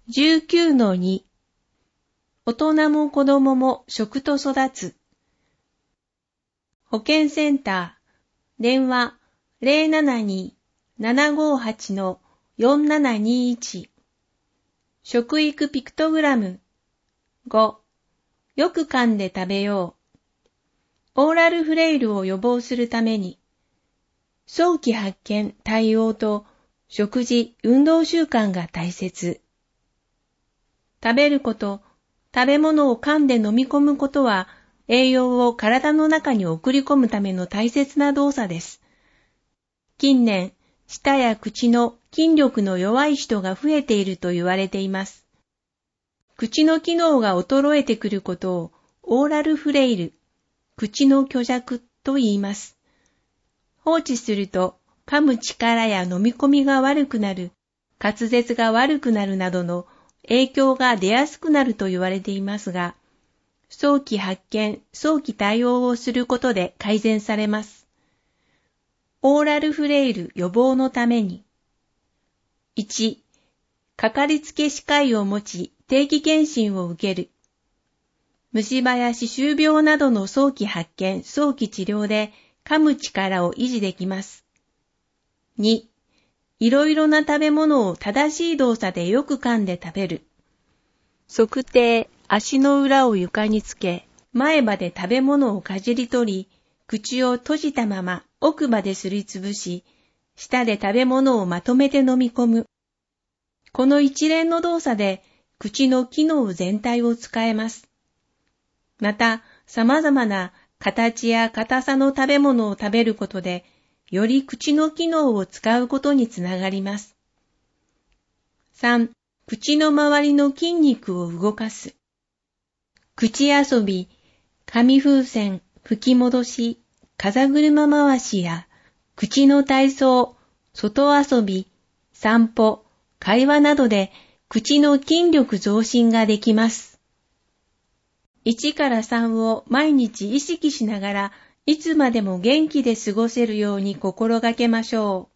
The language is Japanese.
19-2 大人も子供も食と育つ。保健センター電話 072-758-4721 食育ピクトグラム5よく噛んで食べよう。オーラルフレイルを予防するために早期発見対応と食事運動習慣が大切。食べること、食べ物を噛んで飲み込むことは栄養を体の中に送り込むための大切な動作です。近年、舌や口の筋力の弱い人が増えていると言われています。口の機能が衰えてくることをオーラルフレイル、口の虚弱と言います。放置すると噛む力や飲み込みが悪くなる、滑舌が悪くなるなどの影響が出やすくなると言われていますが、早期発見、早期対応をすることで改善されます。オーラルフレイル予防のために、1、かかりつけ歯科医を持ち定期検診を受ける。虫歯や歯周病などの早期発見、早期治療で噛む力を維持できます。2、いろいろな食べ物を正しい動作でよく噛んで食べる。足底、足の裏を床につけ、前歯で食べ物をかじり取り、口を閉じたまま奥歯ですりつぶし、舌で食べ物をまとめて飲み込む。この一連の動作で口の機能全体を使えます。また、様々な形や硬さの食べ物を食べることで、より口の機能を使うことにつながります。3. 口の周りの筋肉を動かす。口遊び、紙風船、吹き戻し、風車回しや、口の体操、外遊び、散歩、会話などで口の筋力増進ができます。1から3を毎日意識しながら、いつまでも元気で過ごせるように心がけましょう。